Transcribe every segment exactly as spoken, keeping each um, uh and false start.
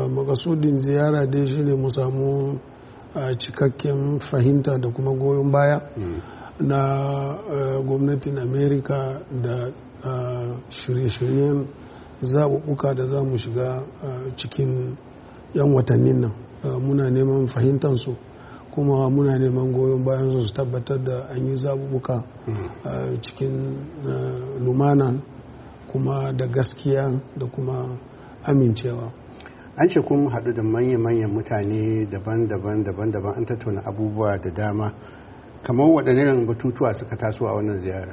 makasudin ziyara dai shine mu samu cikakken fahimta da kuma goyon baya na gwamnatin america da shirye-shiryen zaɓuɓɓuka da za mu shiga cikin 'yan watannin nan. Muna neman fahimtansu kuma muna neman goyon bayan su tabbatar da an yi zaɓuɓɓuka cikin lumana kuma da gaskiya da kuma amincewa. An ce kun haɗu da manya-manyan mutane daban-daban daban-daban an tattauna abubuwa da dama, kamar waɗannan batutuwa suka taso a wannan ziyara?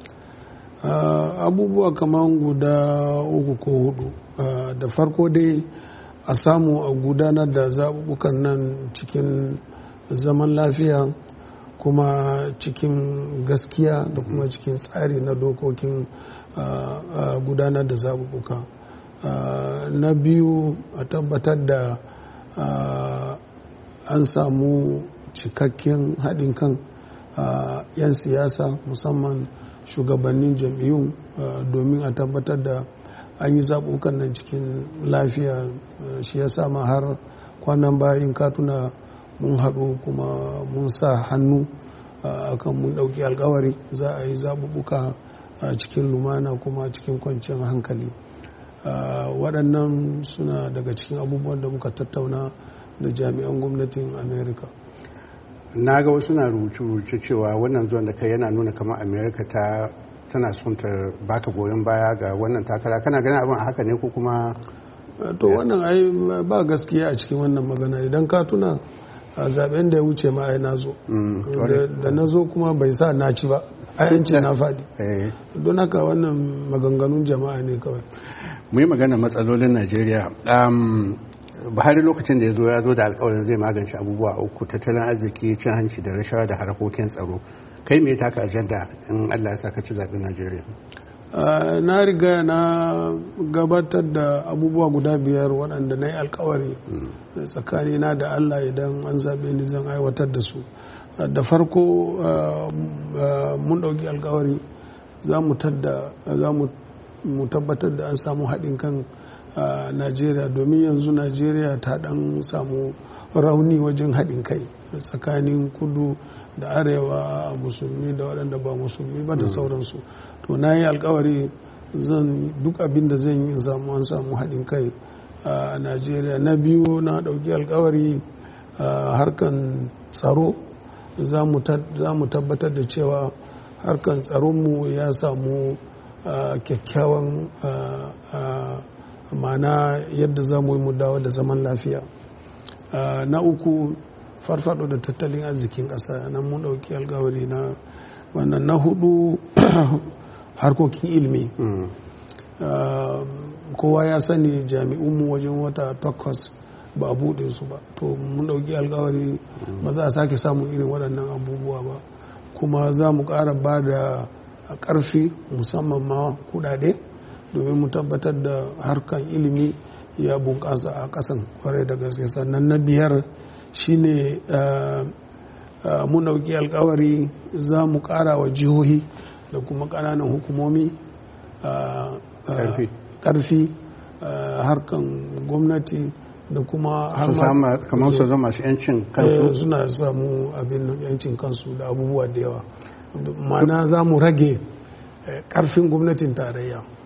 Uh, abubuwa kamar guda uku ko hudu. Uh, da farko dai a samu a gudanar da zaɓuɓɓukan nan cikin zaman lafiya kuma cikin gaskiya da kuma cikin tsari na dokokin uh, uh, gudanar da zaɓuɓɓuka. Uh, na biyu a tabbatar da uh, an samu cikakken haɗin kan uh, 'yan siyasa musamman shugabannin jam'iyyun uh, domin a tabbatar da an yi zaɓuɓɓukan nan cikin lafiya. Uh, shi ya sama har kwanan bayan katuna mun haɗu kuma mun sa hannu uh, akan mun ɗauki alkawari za a yi zaɓuɓɓuka uh, cikin lumana kuma cikin kwanciyar hankali. Uh, waɗannan suna daga cikin abubuwan da muka tattauna da jami'an gwamnatin america. Na ga wasu na rubuce-rubuce cewa wannan zuwan da kai yana nuna kamar america ta tana son ta baka goyon baya ga wannan takara. Kana ganin abin a haka ne ko kuma? Uh, to wannan ai ba gaskiya a cikin wannan magana. Idan ka tuna a zaben da ya wuce ma ai na zo mm, da na zo kuma bai sa na ci ba, ai ce na faɗi. Don haka wannan maganganun jama'a ne kawai. Mu yi magana matsalolin Najeriya. Um, Buhari lokacin da ya zo ya zo da alkawarin zai magance abubuwa uku: tattalin arziki, cin hanci da rashawa da harkokin tsaro. Kai me taka ajanda in Allah ya saka ci zaɓen Najeriya? Uh, na riga na gabatar da abubuwa guda biyar waɗanda na yi alkawari mm. tsakanina da Allah idan an zaɓe ni zan aiwatar da su. Uh, da farko uh, uh, mun ɗauki alkawari za mu mu tabbatar da an samu haɗin kan uh, Najeriya, domin yanzu Najeriya ta ɗan samu rauni wajen haɗin kai tsakanin kudu da arewa, musulmi da waɗanda ba musulmi ba da sauransu. To na yi alkawari zan duk abin da zan yi samu an samu haɗin kai a Najeriya. Na biyu na ɗauki alkawari a harkan tsaro za mu tabbatar da cewa harkan tsaronmu ya samu kyakkyawan ma'ana yadda za mu yi mu dawo da zaman lafiya. Na uku farfado da tattalin arzikin ƙasa, nan mun ɗauki alkawari na wannan. Na hudu harkokin ilimi. mm. uh, kowa ya sani jami'unmu wajen wata takwas ba a buɗe su ba, to mun ɗauki alkawari mm. ba za a sake samun irin waɗannan abubuwa ba, kuma za mu ƙara ba da ƙarfi musamman ma kuɗaɗe domin mu tabbatar da harkan ilimi ya bunƙasa a ƙasan kwarai da gaske. Sannan na biyar shine uh, uh, mun ɗauki alkawari za mu ƙara wa jihohi da kuma ƙananan hukumomi ƙarfi harkan gwamnati da kuma kamar su zama su yancin kansu, suna samu abin yancin kansu da abubuwa da yawa. Ma'ana za mu rage ƙarfin gwamnatin tarayya.